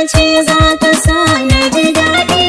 ce za ta sa na ji daɗi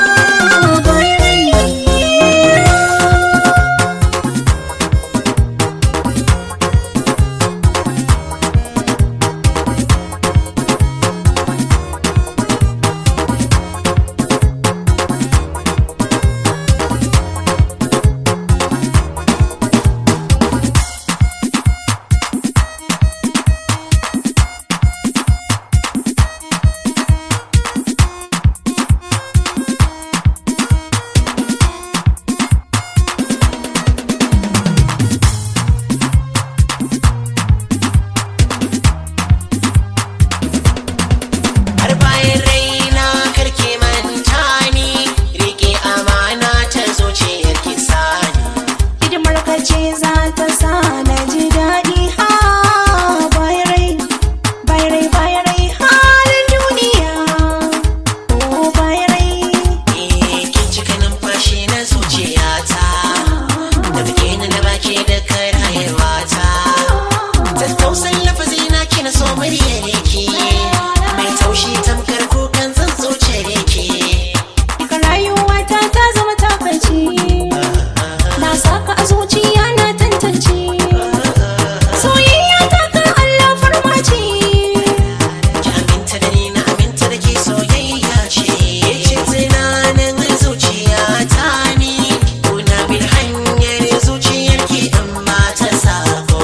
ce za ta sa na ji daɗi bayarai halin duniya bayarai kin cika numfashi na zuciyata da bike ni na baki da kai rayuwata tattausan lafazi na kina so muryar ki mai taushi tamkar kukan zan zuciyar ki duka rayuwata ta zama takaci na saka a zuciya na tantance soyayya ta kan Allah farmaci ki aminta da ni na aminta da ke soyayya ce ce tunanin zuciya ta ni kuna bin hanyar zuciyar ki dan ba ta sako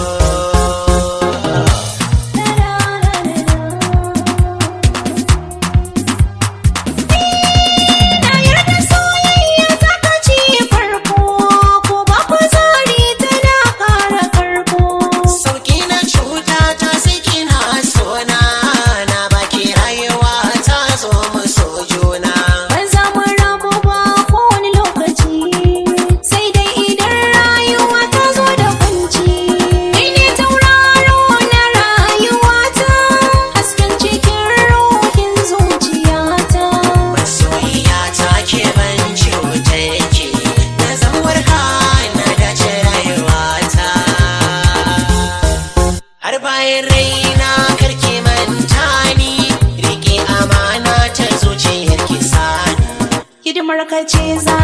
na yarda soyayya ta kaci farko ko ba ku zari tana ƙara karko sauki na cuta ta sai kina sona na baki rayuwa ta zo mu so juna ban za mu rabu ba kowane lokaci sai dai idan rayuwa ta zo da kunci kai ne tauraro na rayuwata hasken cikin ruhin zuciyata masoyiya ta ke ban cuta yake na zan warka na dace rayuwata har bayan raina karki manta ni rike amana ta zuciyar ki sani hidimar ka ce za